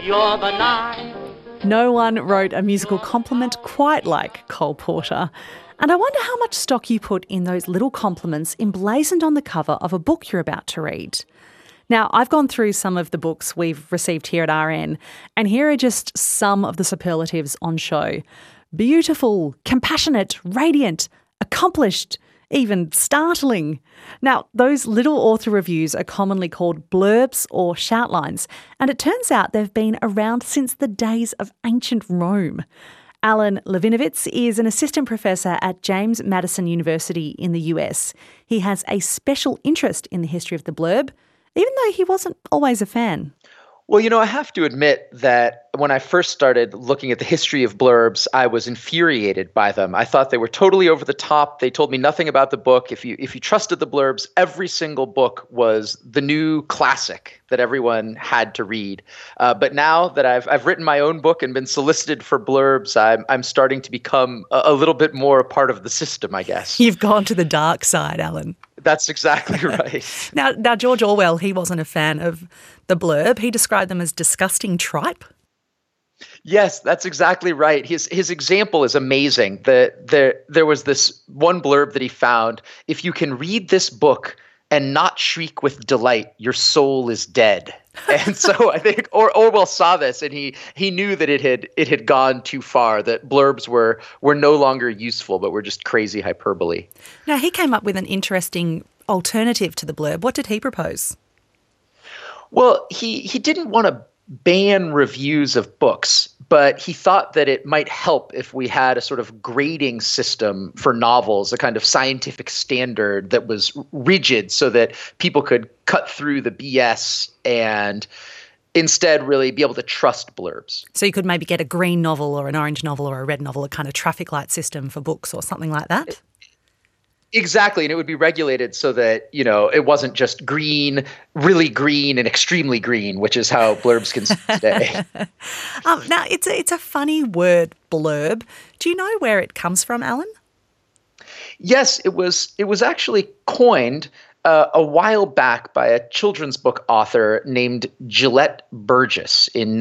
You're the night. No one wrote a musical compliment quite like Cole Porter. And I wonder how much stock you put in those little compliments emblazoned on the cover of a book you're about to read. Now, I've gone through some of the books we've received here at RN, and here are just some of the superlatives on show. Beautiful, compassionate, radiant, accomplished, even startling. Now, those little author reviews are commonly called blurbs or shoutlines, and it turns out they've been around since the days of ancient Rome. Alan Levinovitz is an assistant professor at James Madison University in the US. He has a special interest in the history of the blurb, even though he wasn't always a fan. Well, I have to admit that when I first started looking at the history of blurbs, I was infuriated by them. I thought they were totally over the top. They told me nothing about the book. If you trusted the blurbs, every single book was the new classic that everyone had to read. But now that I've written my own book and been solicited for blurbs, I'm starting to become a little bit more a part of the system, I guess. You've gone to the dark side, Alan. That's exactly right. Now, George Orwell, he wasn't a fan of the blurb. He described them as disgusting tripe. Yes, that's exactly right. His example is amazing. There was this one blurb that he found. If you can read this book and not shriek with delight, your soul is dead. And so I think Orwell saw this, and he knew that it had gone too far, that blurbs were no longer useful, but were just crazy hyperbole. Now, he came up with an interesting alternative to the blurb. What did he propose? Well, he didn't want to ban reviews of books, but he thought that it might help if we had a sort of grading system for novels, a kind of scientific standard that was rigid so that people could cut through the BS and instead really be able to trust blurbs. So you could maybe get a green novel or an orange novel or a red novel, a kind of traffic light system for books or something like that? Exactly. And it would be regulated so that, it wasn't just green, really green, and extremely green, which is how blurbs can see today. Now, it's a funny word, blurb. Do you know where it comes from, Alan? Yes, it was actually coined a while back by a children's book author named Gillette Burgess in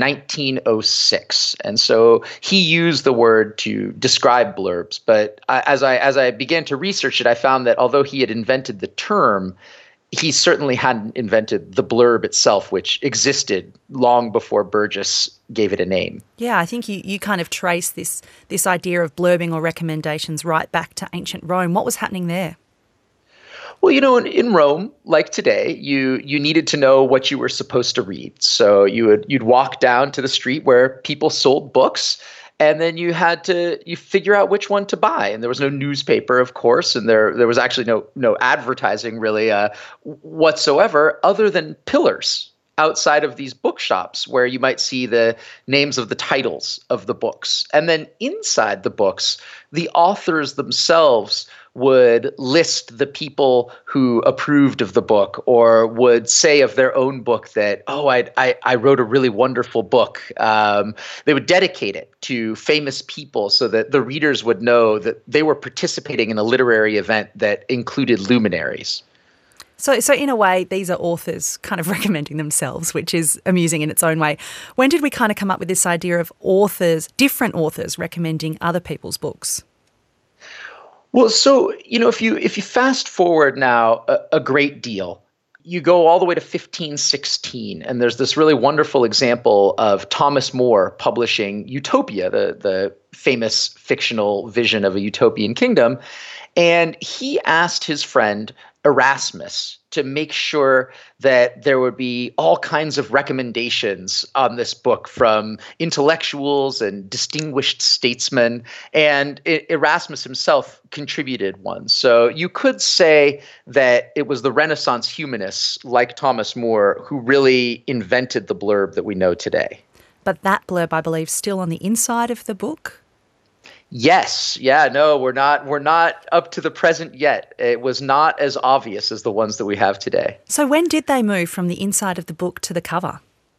1906. And so he used the word to describe blurbs. But as I began to research it, I found that although he had invented the term, he certainly hadn't invented the blurb itself, which existed long before Burgess gave it a name. Yeah, I think you kind of trace this idea of blurbing or recommendations right back to ancient Rome. What was happening there? Well, in Rome, like today, you needed to know what you were supposed to read. So you'd walk down to the street where people sold books, and then you figure out which one to buy. And there was no newspaper, of course, and there was actually no advertising really whatsoever, other than pillars outside of these bookshops where you might see the names of the titles of the books. And then inside the books, the authors themselves would list the people who approved of the book, or would say of their own book that, I wrote a really wonderful book. They would dedicate it to famous people so that the readers would know that they were participating in a literary event that included luminaries. So in a way, these are authors kind of recommending themselves, which is amusing in its own way. When did we kind of come up with this idea of different authors recommending other people's books? Well, so, if you fast forward now a great deal, you go all the way to 1516, and there's this really wonderful example of Thomas More publishing Utopia, the famous fictional vision of a utopian kingdom. And he asked his friend Erasmus to make sure that there would be all kinds of recommendations on this book from intellectuals and distinguished statesmen. And Erasmus himself contributed one. So you could say that it was the Renaissance humanists like Thomas More who really invented the blurb that we know today. But that blurb, I believe, is still on the inside of the book? Yes. Yeah, no, we're not up to the present yet. It was not as obvious as the ones that we have today. So when did they move from the inside of the book to the cover?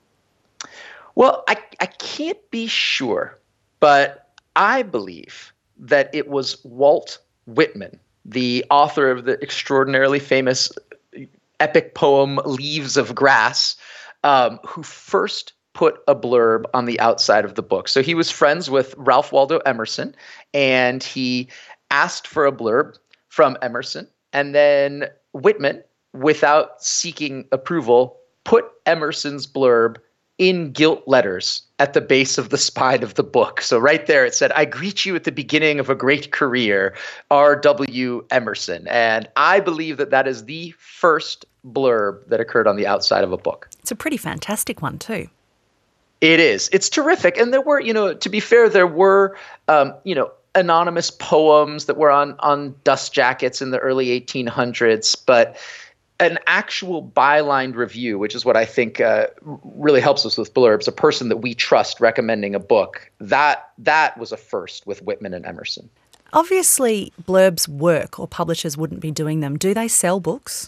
Well, I can't be sure, but I believe that it was Walt Whitman, the author of the extraordinarily famous epic poem Leaves of Grass, who first put a blurb on the outside of the book. So he was friends with Ralph Waldo Emerson, and he asked for a blurb from Emerson. And then Whitman, without seeking approval, put Emerson's blurb in gilt letters at the base of the spine of the book. So right there it said, "I greet you at the beginning of a great career, R.W. Emerson." And I believe that that is the first blurb that occurred on the outside of a book. It's a pretty fantastic one too. It is. It's terrific. And there were, to be fair, there were, anonymous poems that were on dust jackets in the early 1800s, but an actual bylined review, which is what I think really helps us with blurbs, a person that we trust recommending a book, that was a first with Whitman and Emerson. Obviously, blurbs work, or publishers wouldn't be doing them. Do they sell books?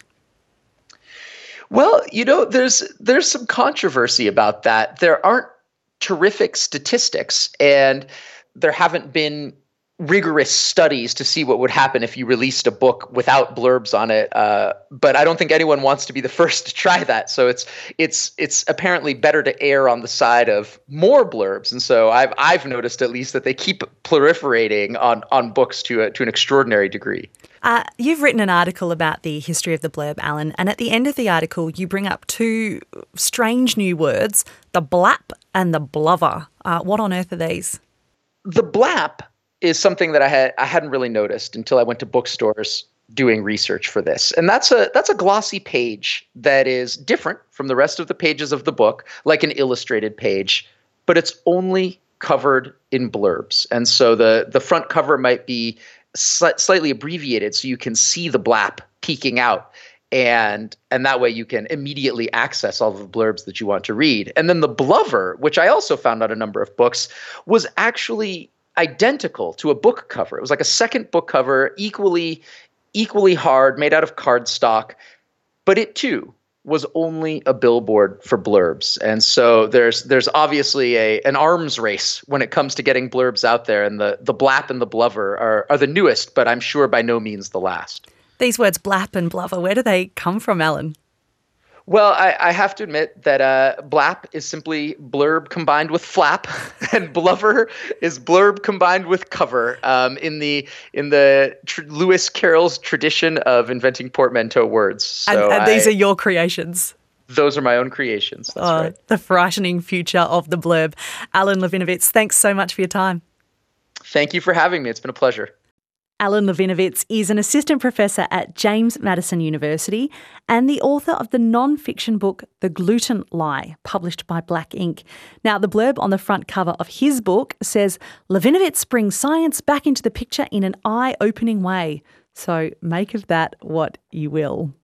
Well, there's some controversy about that. There aren't terrific statistics, and there haven't been rigorous studies to see what would happen if you released a book without blurbs on it. But I don't think anyone wants to be the first to try that. So it's apparently better to err on the side of more blurbs. And so I've noticed at least that they keep proliferating on books to an extraordinary degree. You've written an article about the history of the blurb, Alan, and at the end of the article you bring up two strange new words, the blap and the blubber. What on earth are these? The blap is something that I hadn't really noticed until I went to bookstores doing research for this. And that's a glossy page that is different from the rest of the pages of the book, like an illustrated page, but it's only covered in blurbs. And so the front cover might be slightly abbreviated so you can see the blap peeking out. And that way you can immediately access all of the blurbs that you want to read. And then the blubber, which I also found on a number of books, was actually identical to a book cover. It was like a second book cover, equally hard, made out of cardstock, but it too was only a billboard for blurbs. And so there's obviously an arms race when it comes to getting blurbs out there, and the blap and the blubber are the newest, but I'm sure by no means the last. These words blap and blubber, where do they come from, Alan? Well, I have to admit that blap is simply blurb combined with flap, and blubber is blurb combined with cover. In the Lewis Carroll's tradition of inventing portmanteau words. So and these are your creations. Those are my own creations. That's right. The frightening future of the blurb. Alan Levinovitz, thanks so much for your time. Thank you for having me. It's been a pleasure. Alan Levinovitz is an assistant professor at James Madison University and the author of the non-fiction book The Gluten Lie, published by Black Ink. Now, the blurb on the front cover of his book says, "Levinovitz brings science back into the picture in an eye-opening way." So make of that what you will.